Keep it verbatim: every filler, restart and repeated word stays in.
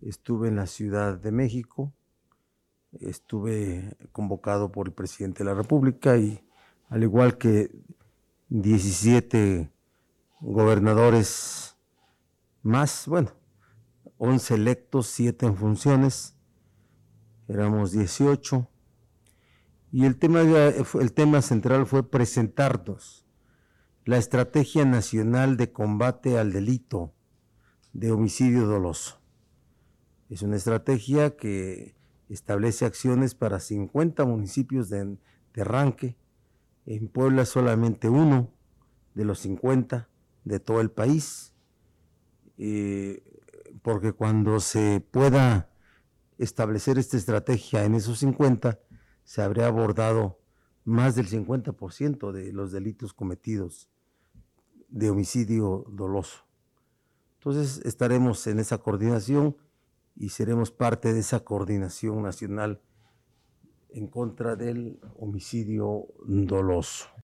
estuve en la Ciudad de México, estuve convocado por el presidente de la República y al igual que diecisiete gobernadores más, bueno, once electos, siete en funciones, éramos dieciocho, y el tema, el tema central fue presentarnos la Estrategia Nacional de Combate al Delito de Homicidio Doloso. Es una estrategia que establece acciones para cincuenta municipios de, de arranque. En Puebla solamente uno de los cincuenta de todo el país, eh, porque cuando se pueda establecer esta estrategia en esos cincuenta, se habría abordado más del cincuenta por ciento de los delitos cometidos de homicidio doloso. Entonces estaremos en esa coordinación y seremos parte de esa coordinación nacional en contra del homicidio doloso.